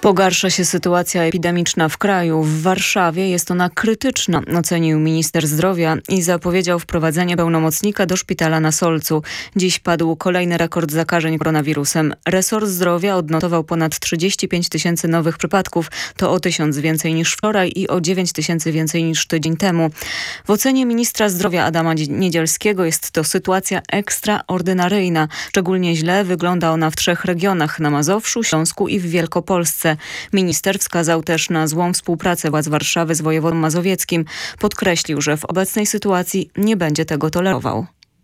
Pogarsza się sytuacja epidemiczna w kraju. W Warszawie jest ona krytyczna, ocenił minister zdrowia i zapowiedział wprowadzenie pełnomocnika do szpitala na Solcu. Dziś padł kolejny rekord zakażeń koronawirusem. Resort zdrowia odnotował ponad 35 tysięcy nowych przypadków. To o 1000 więcej niż wczoraj i o 9 tysięcy więcej niż tydzień temu. W ocenie ministra zdrowia Adama Niedzielskiego jest to sytuacja ekstraordynaryjna. Szczególnie źle wygląda ona w 3 regionach: na Mazowszu, Śląsku i w Wielkopolsce. Minister wskazał też na złą współpracę władz Warszawy z wojewodą mazowieckim. Podkreślił, że w obecnej sytuacji nie będzie tego tolerował.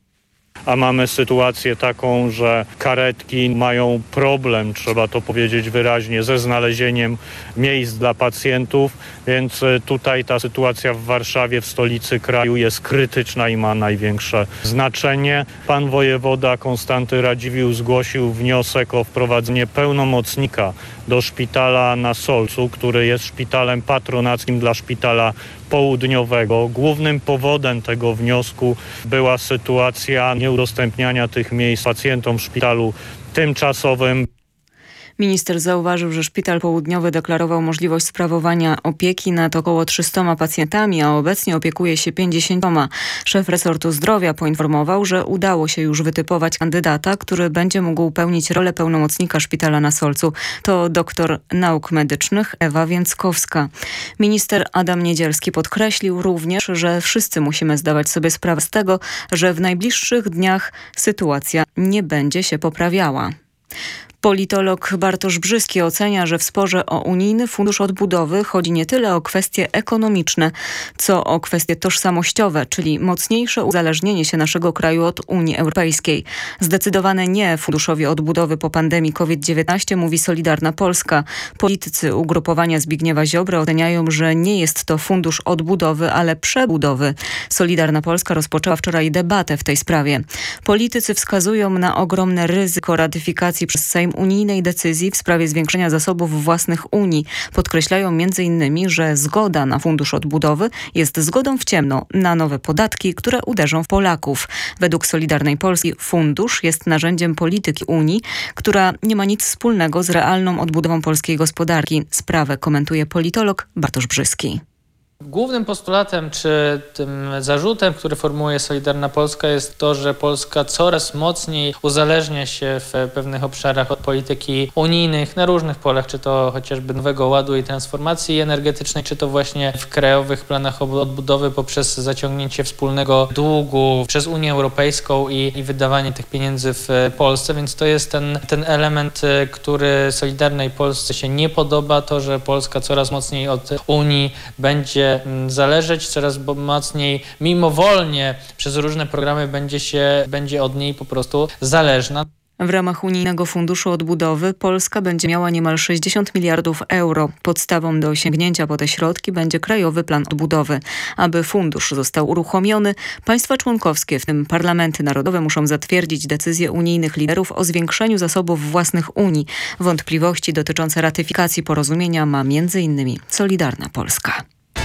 A mamy sytuację taką, że karetki mają problem, trzeba to powiedzieć wyraźnie, ze znalezieniem miejsc dla pacjentów, więc tutaj ta sytuacja w Warszawie, w stolicy kraju, jest krytyczna i ma największe znaczenie. Pan wojewoda Konstanty Radziwiłł zgłosił wniosek o wprowadzenie pełnomocnika do szpitala na Solcu, który jest szpitalem patronackim dla szpitala południowego. Głównym powodem tego wniosku była sytuacja nieudostępniania tych miejsc pacjentom w szpitalu tymczasowym. Minister zauważył, że szpital południowy deklarował możliwość sprawowania opieki nad około 300 pacjentami, a obecnie opiekuje się 50. Szef resortu zdrowia poinformował, że udało się już wytypować kandydata, który będzie mógł pełnić rolę pełnomocnika szpitala na Solcu. To doktor nauk medycznych Ewa Więckowska. Minister Adam Niedzielski podkreślił również, że wszyscy musimy zdawać sobie sprawę z tego, że w najbliższych dniach sytuacja nie będzie się poprawiała. Politolog Bartosz Brzyski ocenia, że w sporze o Unijny Fundusz Odbudowy chodzi nie tyle o kwestie ekonomiczne, co o kwestie tożsamościowe, czyli mocniejsze uzależnienie się naszego kraju od Unii Europejskiej. Zdecydowane nie Funduszowi Odbudowy po pandemii COVID-19 mówi Solidarna Polska. Politycy ugrupowania Zbigniewa Ziobry oceniają, że nie jest to Fundusz Odbudowy, ale przebudowy. Solidarna Polska rozpoczęła wczoraj debatę w tej sprawie. Politycy wskazują na ogromne ryzyko ratyfikacji przez Sejm unijnej decyzji w sprawie zwiększenia zasobów własnych Unii. Podkreślają m.in., że zgoda na Fundusz Odbudowy jest zgodą w ciemno na nowe podatki, które uderzą w Polaków. Według Solidarnej Polski fundusz jest narzędziem polityki Unii, która nie ma nic wspólnego z realną odbudową polskiej gospodarki. Sprawę komentuje politolog Bartosz Brzyski. Głównym postulatem czy tym zarzutem, który formułuje Solidarna Polska, jest to, że Polska coraz mocniej uzależnia się w pewnych obszarach od polityki unijnych na różnych polach, czy to chociażby Nowego Ładu i transformacji energetycznej, czy to właśnie w krajowych planach odbudowy poprzez zaciągnięcie wspólnego długu przez Unię Europejską i wydawanie tych pieniędzy w Polsce, więc to jest ten element, który Solidarnej Polsce się nie podoba, to, że Polska coraz mocniej od Unii będzie zależeć, coraz mocniej, mimowolnie przez różne programy będzie od niej po prostu zależna. W ramach Unijnego Funduszu Odbudowy Polska będzie miała niemal 60 miliardów euro. Podstawą do sięgnięcia po te środki będzie Krajowy Plan Odbudowy. Aby fundusz został uruchomiony, państwa członkowskie, w tym parlamenty narodowe, muszą zatwierdzić decyzje unijnych liderów o zwiększeniu zasobów własnych Unii. Wątpliwości dotyczące ratyfikacji porozumienia ma m.in. Solidarna Polska.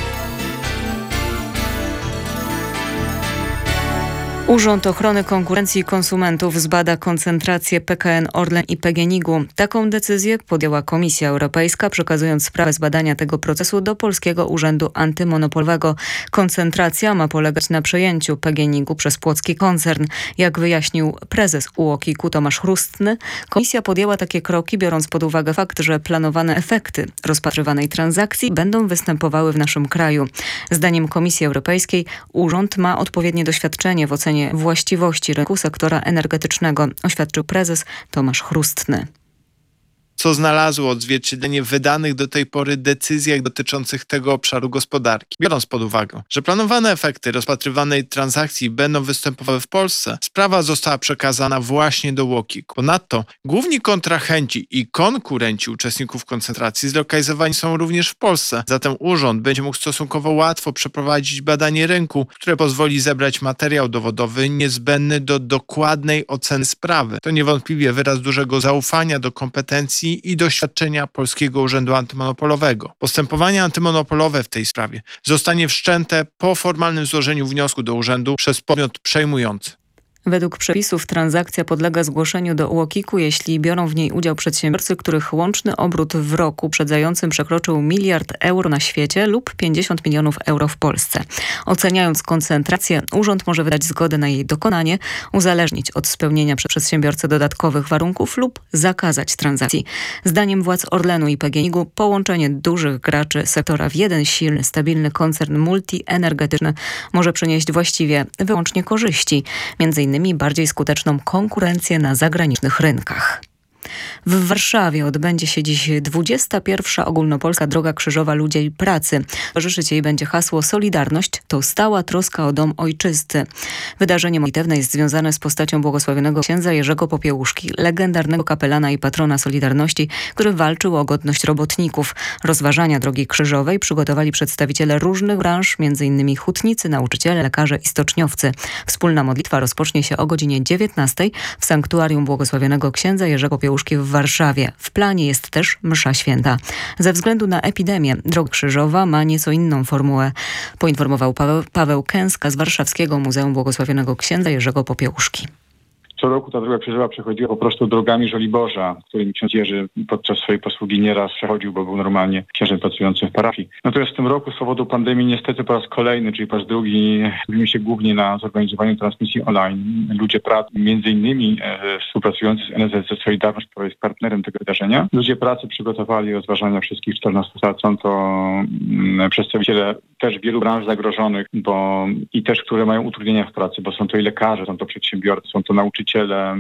Urząd Ochrony Konkurencji i Konsumentów zbada koncentrację PKN Orlen i PGNiG-u. Taką decyzję podjęła Komisja Europejska, przekazując sprawę zbadania tego procesu do Polskiego Urzędu Antymonopolowego. Koncentracja ma polegać na przejęciu PGNiG-u przez płocki koncern. Jak wyjaśnił prezes UOKiK-u Tomasz Chrustny, Komisja podjęła takie kroki, biorąc pod uwagę fakt, że planowane efekty rozpatrywanej transakcji będą występowały w naszym kraju. Zdaniem Komisji Europejskiej urząd ma odpowiednie doświadczenie w ocenie właściwości rynku sektora energetycznego, oświadczył prezes Tomasz Chrustny. Co znalazło odzwierciedlenie w wydanych do tej pory decyzjach dotyczących tego obszaru gospodarki. Biorąc pod uwagę, że planowane efekty rozpatrywanej transakcji będą występowały w Polsce, sprawa została przekazana właśnie do UOKiK. Ponadto główni kontrahenci i konkurenci uczestników koncentracji zlokalizowani są również w Polsce. Zatem urząd będzie mógł stosunkowo łatwo przeprowadzić badanie rynku, które pozwoli zebrać materiał dowodowy niezbędny do dokładnej oceny sprawy. To niewątpliwie wyraz dużego zaufania do kompetencji i doświadczenia Polskiego Urzędu Antymonopolowego. Postępowanie antymonopolowe w tej sprawie zostanie wszczęte po formalnym złożeniu wniosku do urzędu przez podmiot przejmujący. Według przepisów transakcja podlega zgłoszeniu do UOKiK-u, jeśli biorą w niej udział przedsiębiorcy, których łączny obrót w roku uprzedzającym przekroczył 1 miliard euro na świecie lub 50 milionów euro w Polsce. Oceniając koncentrację, urząd może wydać zgodę na jej dokonanie, uzależnić od spełnienia przez przedsiębiorcę dodatkowych warunków lub zakazać transakcji. Zdaniem władz Orlenu i PGNiG-u połączenie dużych graczy sektora w jeden silny, stabilny koncern multienergetyczny może przynieść właściwie wyłącznie korzyści, między innymi bardziej skuteczną konkurencję na zagranicznych rynkach. W Warszawie odbędzie się dziś 21. Ogólnopolska Droga Krzyżowa Ludzi Pracy. Towarzyszyć jej będzie hasło Solidarność to stała troska o dom ojczysty. Wydarzenie modlitewne jest związane z postacią błogosławionego księdza Jerzego Popiełuszki, legendarnego kapelana i patrona Solidarności, który walczył o godność robotników. Rozważania Drogi Krzyżowej przygotowali przedstawiciele różnych branż, m.in. hutnicy, nauczyciele, lekarze i stoczniowcy. Wspólna modlitwa rozpocznie się o godzinie 19 w sanktuarium błogosławionego księdza Jerzego Popiełuszki w Warszawie. W planie jest też msza święta. Ze względu na epidemię Droga Krzyżowa ma nieco inną formułę, poinformował Paweł Kęska z Warszawskiego Muzeum Błogosławionego Księdza Jerzego Popiełuszki. Co roku ta droga krzyżowa przechodziła po prostu drogami Żoliborza, którymi ksiądz Jerzy podczas swojej posługi nieraz przechodził, bo był normalnie księdzem pracującym w parafii. Natomiast w tym roku z powodu pandemii niestety po raz kolejny, czyli po raz drugi, skupimy się głównie na zorganizowaniu transmisji online. Ludzie pracy, między innymi współpracujący z NSZZ Solidarność, która jest partnerem tego wydarzenia. Ludzie pracy przygotowali rozważania wszystkich 14 sal. Są to przedstawiciele też wielu branż zagrożonych, i też, które mają utrudnienia w pracy, bo są to i lekarze, są to przedsiębiorcy, są to nauczyciele,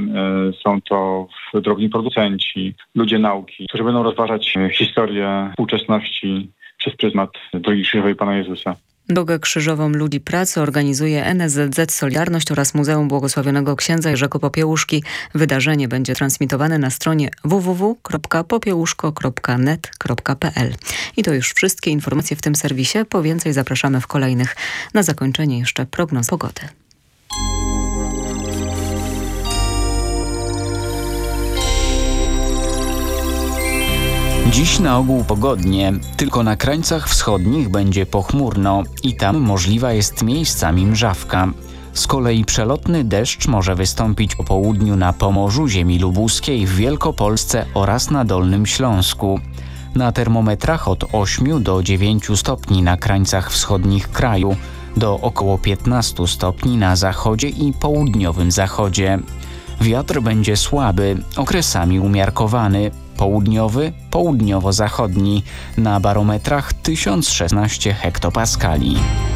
są to drobni producenci, ludzie nauki, którzy będą rozważać historię współczesności przez pryzmat Drogi Krzyżowej Pana Jezusa. Drogę Krzyżową Ludzi Pracy organizuje NSZZ Solidarność oraz Muzeum Błogosławionego Księdza Jerzego Popiełuszki. Wydarzenie będzie transmitowane na stronie www.popiełuszko.net.pl. I to już wszystkie informacje w tym serwisie. Po więcej zapraszamy w kolejnych. Na zakończenie jeszcze prognoz pogody. Dziś na ogół pogodnie, tylko na krańcach wschodnich będzie pochmurno i tam możliwa jest miejscami mrzawka. Z kolei przelotny deszcz może wystąpić po południu na Pomorzu, ziemi lubuskiej, w Wielkopolsce oraz na Dolnym Śląsku. Na termometrach od 8 do 9 stopni na krańcach wschodnich kraju, do około 15 stopni na zachodzie i południowym zachodzie. Wiatr będzie słaby, okresami umiarkowany, południowy, południowo-zachodni, na barometrach 1016 hektopaskali.